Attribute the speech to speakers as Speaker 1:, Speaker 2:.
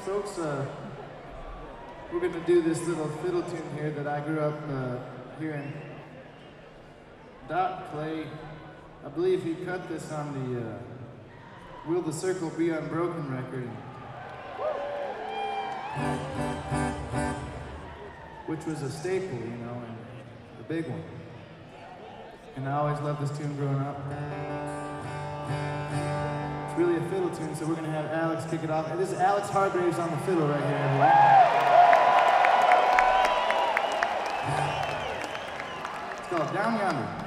Speaker 1: folks. We're gonna do this little fiddle tune here that I grew up hearing. Doc play. I believe he cut this on the "Will the Circle Be Unbroken" record, which was a staple, you know, and the big one. And I always loved this tune growing up. It's really a fiddle tune, so we're gonna have Alex kick it off. And this is Alex Hargraves on the fiddle right here, everyone. It's called Down Yonder.